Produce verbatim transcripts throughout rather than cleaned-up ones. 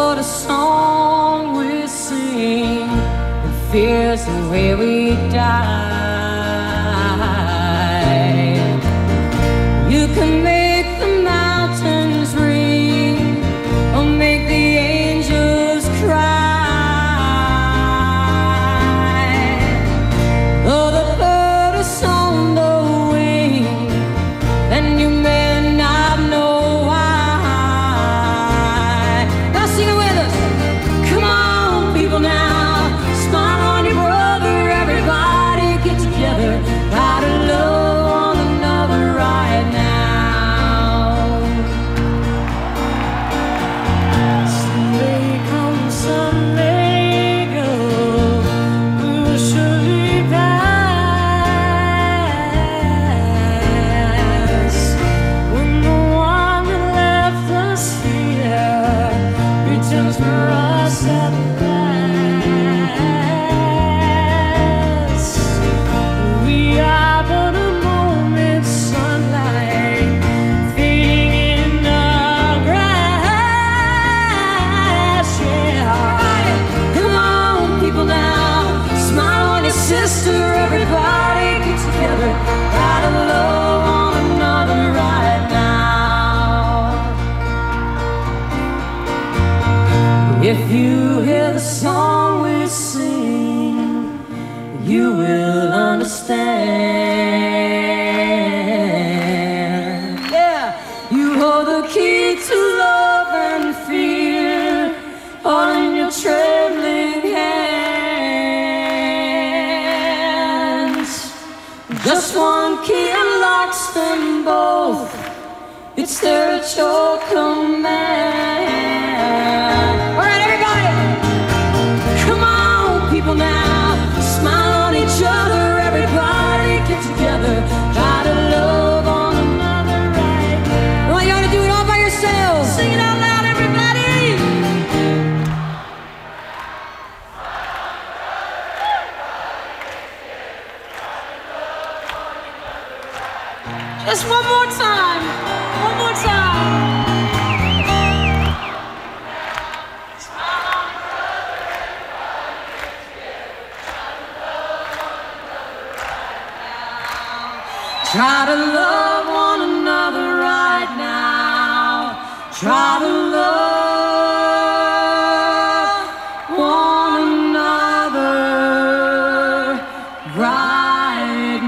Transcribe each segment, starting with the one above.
sort of song we sing, and fear's the way we die. You can make the mountains ring, or make the angels cry. Though the bird is on the wing, and you may not know why. Now sing it with us. Come on, people now, smile on your brother. Everybody get together. Gotta love one another right now. Sunday come, Sunday go, we will surely pass. When the one that left us here returns for us at last. We are but a moment's sunlight fading in the grass. Yeah. Come on, people now, smile on your sister. Everybody get together. Gotta love one another right now. If you hear the song we sing, you will understand. Yeah, you hold the key to love and fear, all in your trembling hands. Just one key unlocks them both. It's there at your command. All right, everybody. Come on, people now, smile on each other. Everybody get together. Try to love one another right now. Well, you ought to do it all by yourselves. Sing it out loud, everybody. Just one more time. One more time. Try to love one another right now. Try to love one another right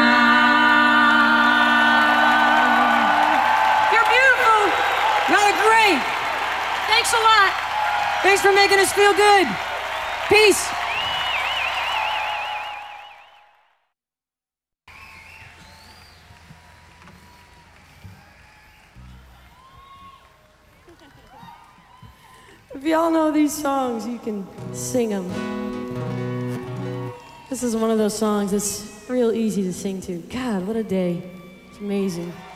now. You're beautiful. Y'all are great. Thanks a lot. Thanks for making us feel good. Peace. If y'all know these songs, you can sing them. This is one of those songs that's real easy to sing to. God, what a day. It's amazing.